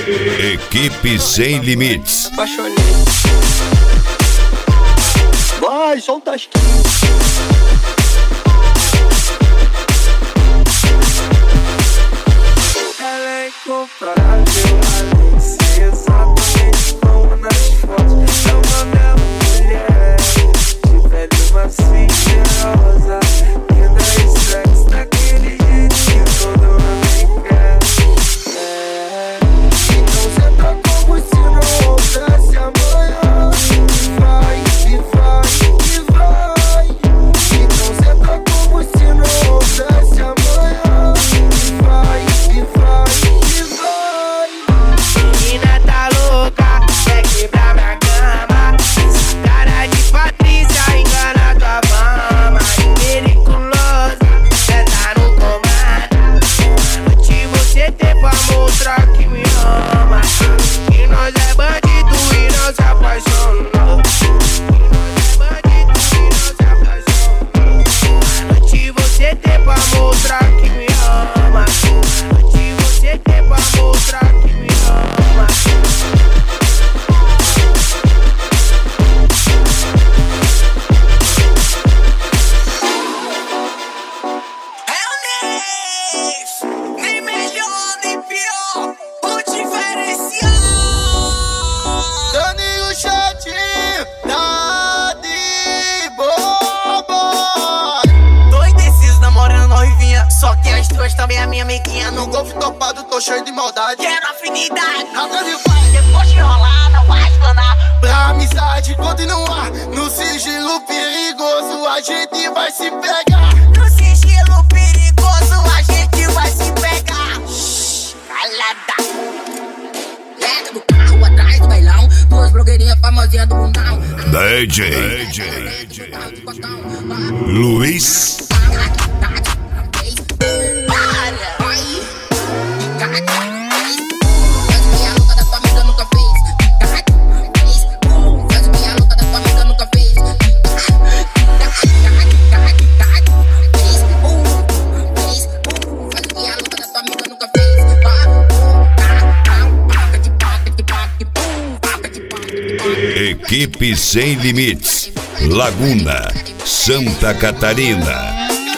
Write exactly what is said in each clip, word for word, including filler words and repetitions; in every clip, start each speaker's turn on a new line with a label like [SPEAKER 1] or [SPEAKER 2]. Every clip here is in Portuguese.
[SPEAKER 1] Equipe Sem Limites.
[SPEAKER 2] Apaixonei. Vai, solta as que ela é incomparável, além de ser exatamente como nas fotos. É uma bela mulher, de pele macia e cheirosa, linda e sexy, daquele jeito que todo homem quer. É. Então senta como se não houvesse amanhã. Vai, e vai, e vai. Então senta como se não houvesse amanhã. Vai, e vai, e vai.
[SPEAKER 3] Menina tá louca, quer quebrar minha cama. Essa cara de Patrícia engana tua fama. Periculosa, cê tá no comando. À noite você tem pra mostrar que me ama. Que nós é bandido e não se apaixonou. Que nós é bandido e não se apaixonou. À noite você tem pra mostrar que me ama. À noite você tem pra mostrar que me ama.
[SPEAKER 4] É o Nix, nem melhor nem pior, o diferencial.
[SPEAKER 2] Daninho chatinho, tá de boba.
[SPEAKER 4] Tô indeciso namorando noivinha, só que as duas também é minha amiguinha.
[SPEAKER 2] No
[SPEAKER 4] No
[SPEAKER 2] golfe topado, tô cheio de maldade.
[SPEAKER 4] quero afinidade,
[SPEAKER 2] Nada de pai,
[SPEAKER 4] depois de rolar não vai explanar.
[SPEAKER 2] pra amizade continuar. No sigilo perigoso, a gente vai se pegar.
[SPEAKER 4] No sigilo perigoso a gente vai se pegar. Shhh, calada.
[SPEAKER 5] Leva do carro atrás do bailão, duas blogueirinhas famosinhas do mundão.
[SPEAKER 1] D J Luiz. Equipe Sem Limites, Laguna, Santa Catarina.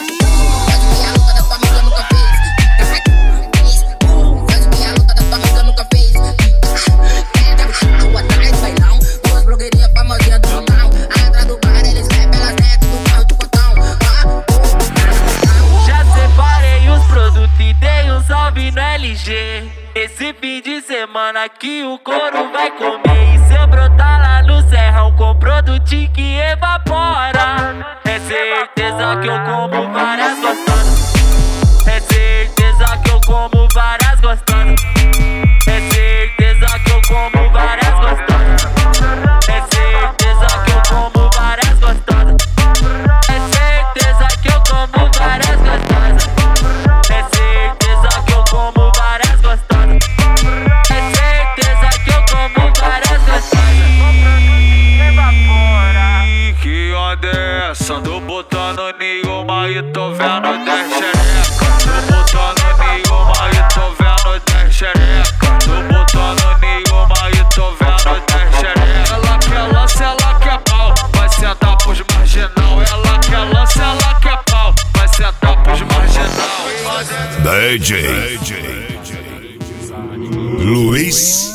[SPEAKER 3] Já separei os produtos e dei um salve no L G. Esse fim de semana que o couro vai comer. E se eu brotar lá no serrão com produto que evapora, é certeza que eu como várias gostosas. É certeza que eu como várias gostosas. É certeza que eu como várias gostosas. É certeza que eu como várias gostosas. É certeza que eu como várias gostosas. É certeza que eu como várias gostosas. É certeza que eu como várias gostosas. Evapora.
[SPEAKER 6] Que onda é essa? Tô botando nenhuma e tô vendo dez xereca. Tô botando nenhuma e tô vendo dez xereca. Tô botando nenhuma e tô vendo dez xereca. Ela quer lança, ela quer pau, vai sentar pros marginal. Ela quer lança, ela quer pau, vai sentar pros marginal.
[SPEAKER 1] D J Luiz.